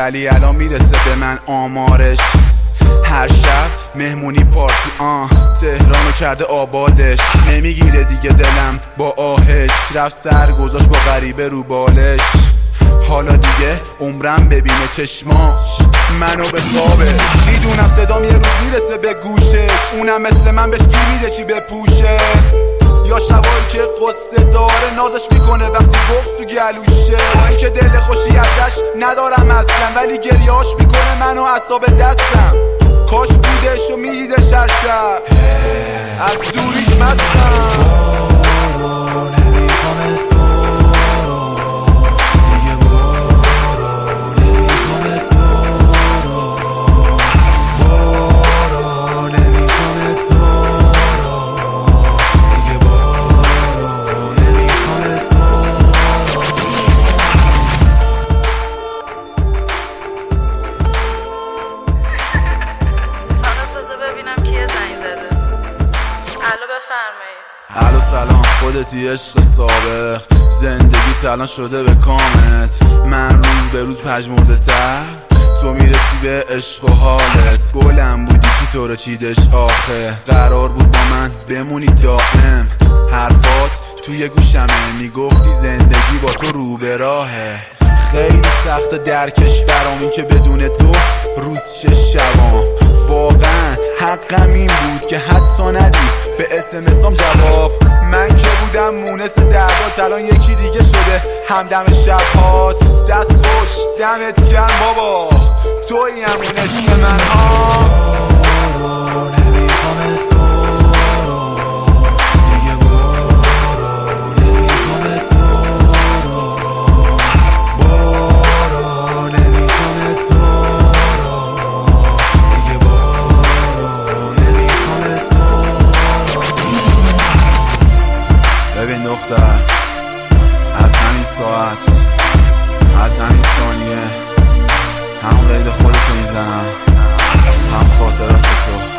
ولی الان میرسه به من آمارش. هر شب مهمونی پارتی تهرانو کرده آبادش. نمیگیره دیگه دلم با آهش، رفت سر گذاشت با غریبه رو بالش. حالا دیگه عمرم ببینه چشماش منو به خوابش. میدونم صدام یه روز میرسه به گوشش، اونم مثل من بهش گیر میده چی بپوشه. یا شبایی که قصه داره نازش میکنه وقتی بغض تو گلوشه. با اینکه دل خوشی ازش ندارم اصلا، ولی گریهاش میکنه منو عصاب دستم. کاش بودش و میدیدش هر شب، از دوریش مستم. الو سلام، خودتی عشق سابق، زندگی الان شده به کامت. من روز به روز پژمرده تر، تو میرسی به عشق و حالت. گلم بودی کی تو رو چیدش آخه، قرار بود با من بمونی دائم. حرفات توی گوشمه میگفتی زندگی با تو رو به راهه. خیلی سخت درکش برام این که بدون تو روز شبام. واقعا حقم این بود که حتی ندی به اسمسام جواب. من که بودم مونس دعوات، الان یکی دیگه شده همدم شبهات. دست خوش دمت گرم بابا، تویی همون عشق من ببین دختر، از همین ساعت، از همین ثانیه، هم قید خودتو میزنم، هم خاطرات تو.